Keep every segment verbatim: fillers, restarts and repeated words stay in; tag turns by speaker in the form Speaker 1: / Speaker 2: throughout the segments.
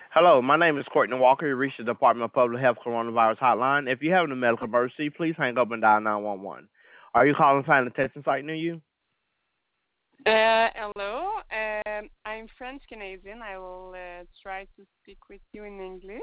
Speaker 1: Hello, my name is Courtney Walker. You reached the Department of Public Health Coronavirus Hotline. If you have a medical emergency, please hang up and dial nine one one. Are you calling to find a testing site near you?
Speaker 2: Uh, hello, um, I'm French Canadian. I will uh, try to speak with you in English.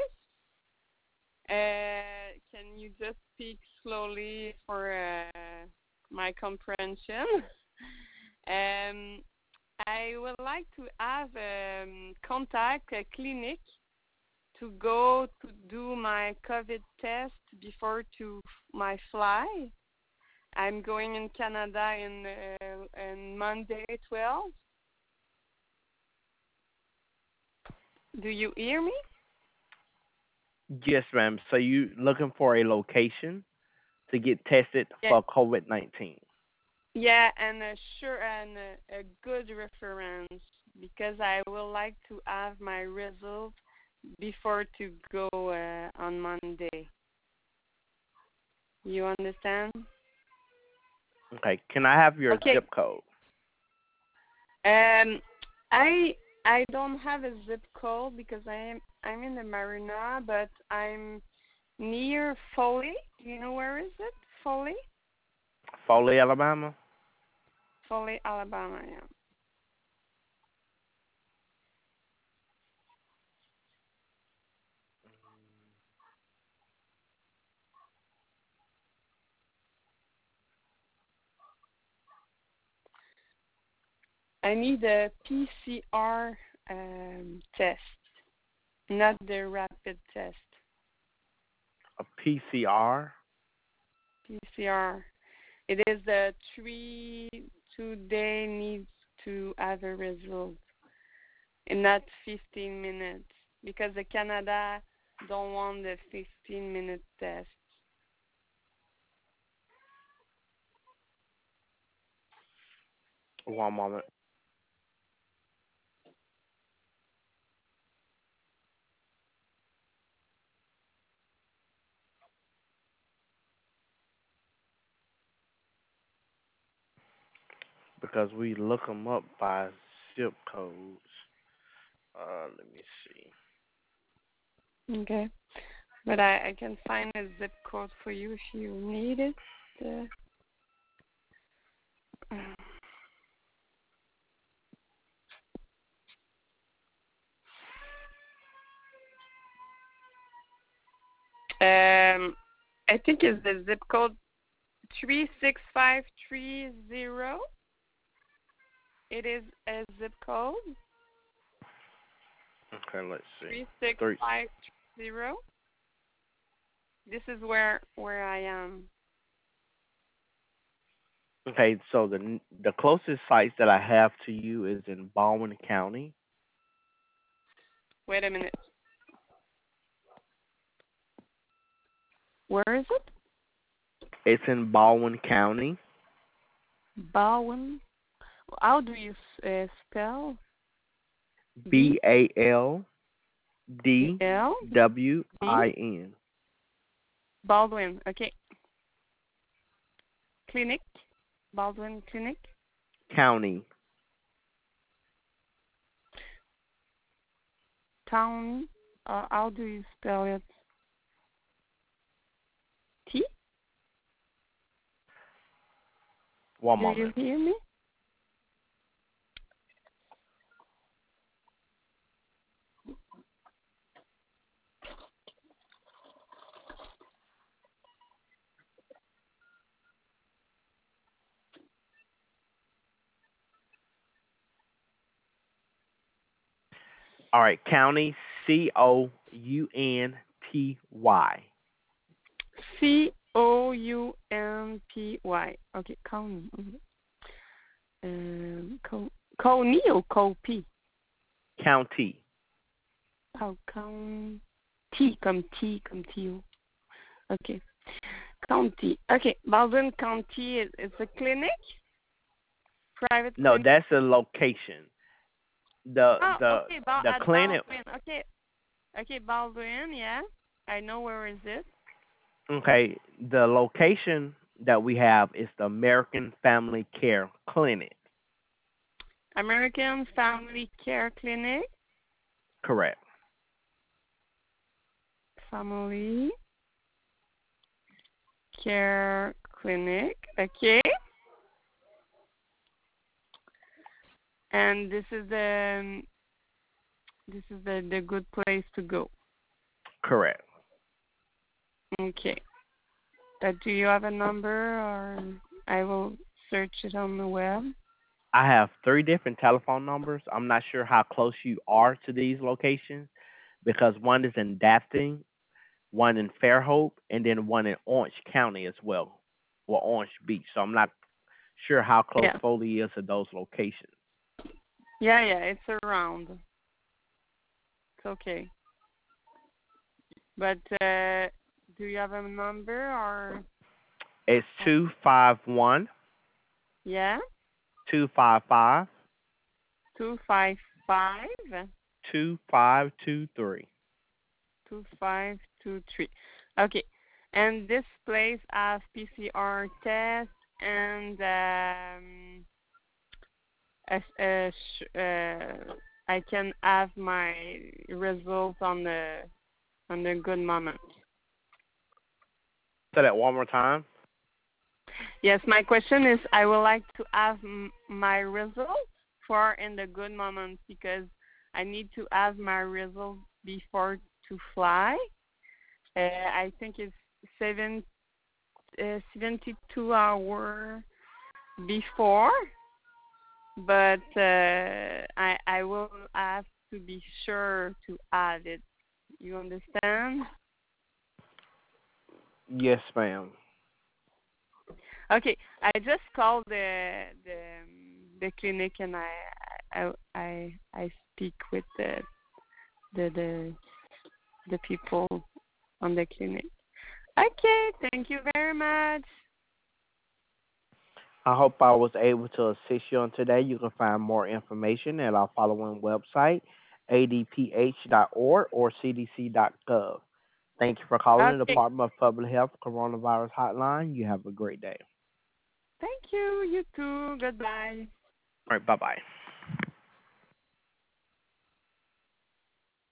Speaker 2: Uh, can you just speak slowly for uh, my comprehension? um, I would like to have um, contact a clinic to go to do my COVID test before to my fly. I'm going in Canada in uh, in Monday twelve. Do you hear me?
Speaker 1: Yes, ma'am. So you looking for a location to get tested
Speaker 2: Yeah,
Speaker 1: for COVID nineteen?
Speaker 2: yeah, and a sure and a, a good reference because I would like to have my result before to go uh, on Monday. You understand?
Speaker 1: Okay. Can I have your
Speaker 2: Okay.
Speaker 1: zip code?
Speaker 2: Um, I I don't have a zip code because I am I'm in the Marina, but I'm near Foley. Do you know where is it? Foley,
Speaker 1: Foley, Alabama.
Speaker 2: Foley, Alabama. Yeah. I need a P C R um, test, not the rapid test.
Speaker 1: A P C R.
Speaker 2: P C R. It is the three two day needs to have a result, and not fifteen minutes because the Canada don't want the fifteen minute test.
Speaker 1: One moment. Because we look them up by zip codes. Uh, let me see.
Speaker 2: Okay, but I, I can find a zip code for you if you need it. Uh, um, I think it's the zip code three six five three zero. It is a zip code
Speaker 1: Okay, let's see.
Speaker 2: three six
Speaker 1: Three.
Speaker 2: five zero. This is where where I am.
Speaker 1: Okay, so the the closest sites that I have to you is in Baldwin County.
Speaker 2: Wait a minute. Where is it?
Speaker 1: It's in Baldwin County.
Speaker 2: Bowen. How do you uh, spell? B
Speaker 1: B A L D
Speaker 2: L
Speaker 1: W
Speaker 2: D
Speaker 1: I N.
Speaker 2: Baldwin. Okay. Clinic. Baldwin Clinic.
Speaker 1: County.
Speaker 2: Town. Uh, how do you spell it? T.
Speaker 1: One
Speaker 2: Do you
Speaker 1: moment.
Speaker 2: hear me?
Speaker 1: All right, county. C O U N T Y.
Speaker 2: C O U N P Y. Okay, County. Mhm. Um, Co County or Copy?
Speaker 1: County.
Speaker 2: Oh, County. T comme T comme T O. Okay. County. Okay, Baldwin County is, is a clinic, private
Speaker 1: No,
Speaker 2: clinic.
Speaker 1: that's the location. The
Speaker 2: Oh,
Speaker 1: the
Speaker 2: okay, Bal-
Speaker 1: the
Speaker 2: at
Speaker 1: clinic.
Speaker 2: Baldwin. Okay, okay, Baldwin. Yeah, I know where is it.
Speaker 1: Okay, the location that we have is the American Family Care Clinic.
Speaker 2: American Family Care Clinic.
Speaker 1: Correct.
Speaker 2: Family Care Clinic. Okay. And this is the this is the, the good place to go.
Speaker 1: Correct.
Speaker 2: Okay. Uh, do you have a number, or I will search it on the web?
Speaker 1: I have three different telephone numbers. I'm not sure how close you are to these locations because one is in Daphne, one in Fairhope, and then one in Orange County as well, or Orange Beach. So I'm not sure how close
Speaker 2: Yeah.
Speaker 1: Foley is to those locations.
Speaker 2: Yeah, yeah, it's around. It's okay. But uh, do you have a number, or?
Speaker 1: It's two five one,
Speaker 2: Yeah,
Speaker 1: two five five,
Speaker 2: two five five
Speaker 1: two five two three.
Speaker 2: two five two three. Okay, and this place has P C R test and um, as, uh, sh- uh, I can have my results on the on the good moment.
Speaker 1: Say that one more time.
Speaker 2: Yes, my question is, I would like to have m- my results for in the good moment because I need to have my results before to fly. Uh, I think it's seven, uh, seventy-two hours before, but uh, I I will have to be sure to add it. You understand?
Speaker 1: Yes, ma'am.
Speaker 2: Okay, I just called the the the clinic and I I I I speak with the the the the people on the clinic. Okay, thank you very much.
Speaker 1: I hope I was able to assist you on today. You can find more information at our following website, a d p h dot org or c d c dot gov. Thank you for calling the
Speaker 2: Okay,
Speaker 1: Department of Public Health Coronavirus Hotline. You have a great day.
Speaker 2: thank you. You too. Goodbye.
Speaker 1: All right, bye bye.